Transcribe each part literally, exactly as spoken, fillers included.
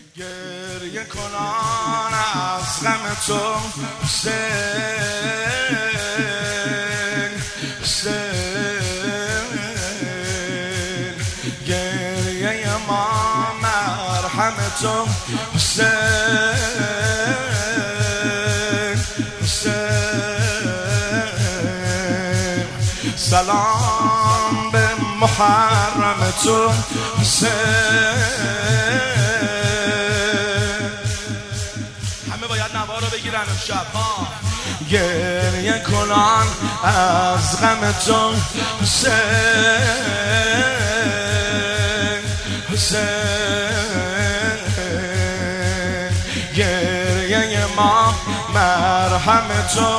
گریه کنان از غم تو حسین حسین گریه ما مرهم تو حسین حسین سلام به محرم تو حسین بگیرن امشب ها گریه کنان از غم تو حسین حسین گریه ما مرهم تو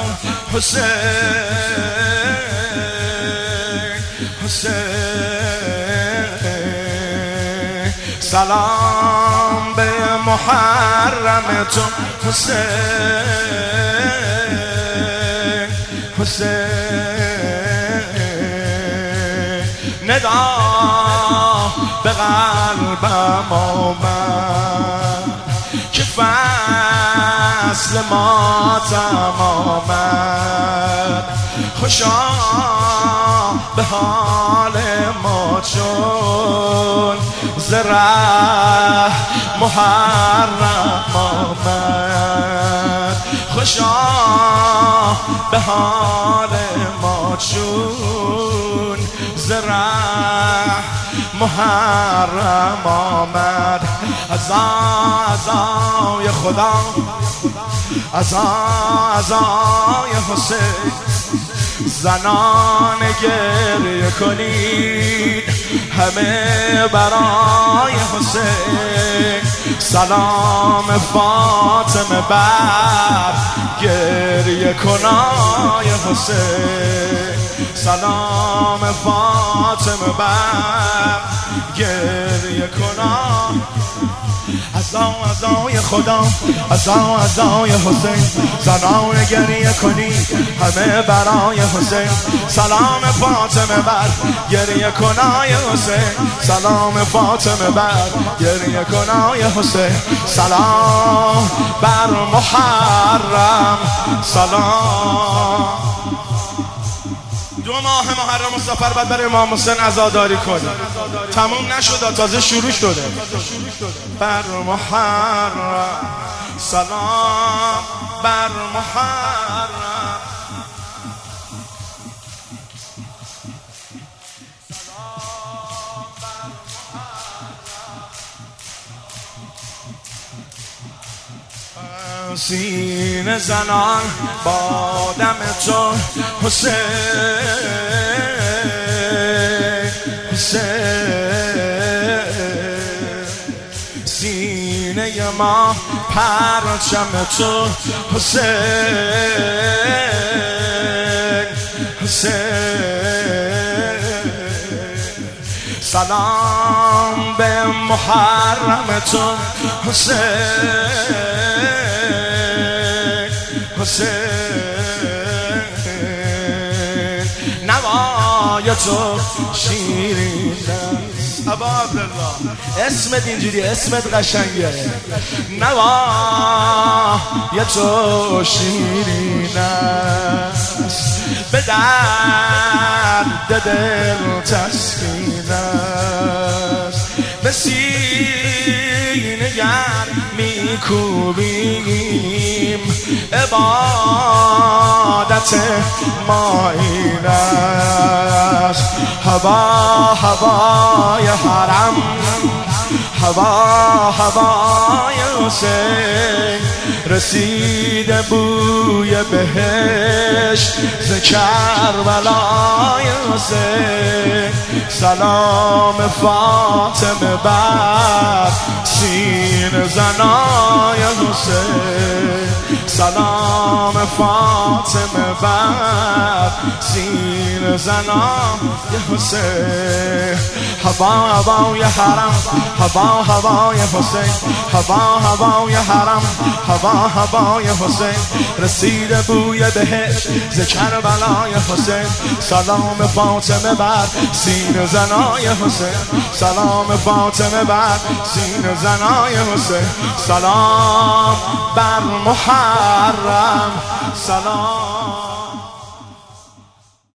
حسین حسین سلام به محرم تو حسین حسین ندا به قلبم آمد که فصل ماتم آمد خوشا به حال ما چون زره محرم آمد خوشا به حال ما چون زره محرم آمد عزای خدا عزای حسین زنان گریه کنید همه برای حسین سلام فاطمه بر گریه کنای حسین سلام فاطمه بر گریه کنای عزا عزای خدا عزا عزای حسین زنان گریه کنی همه برای حسین سلام فاطمه بر گریه کنای حسین سلام فاطمه بر گریه کنای حسین سلام بر محرم سلام دو ماه محرم و سفر بعد برای امام حسین عزاداری کنه تموم نشده تازه شروع شده بر محرم سلام بر محرم سینه زنان با دم تو حسین حسین سینه ما پرچم تو حسین حسین سلام به محرم تو حسین حسین نوای تو شیرین است ابا عبدالله اسمت اینجوری اسمت قشنگه نوای تو شیرین است به درد دل تسکین است به سینه گر میکوبیم عبادت ما این است هوا هوای حرم هوا هوای حسین رسیده بوی بهشت ز کربلای حسین سلام فاطمه بر سینه زنای حسین سلام فاطمه بر سین زنای حسین. هوا هوای حرم، هوا هوای حسین، هوا هوای حرم، هوا هوای حسین. رسیده بوی بهشت ز کربلای حسین. سلام فاطمه بر سین زنای حسین، سلام فاطمه بر سین زنای حسین. سلام بر محرم، سلام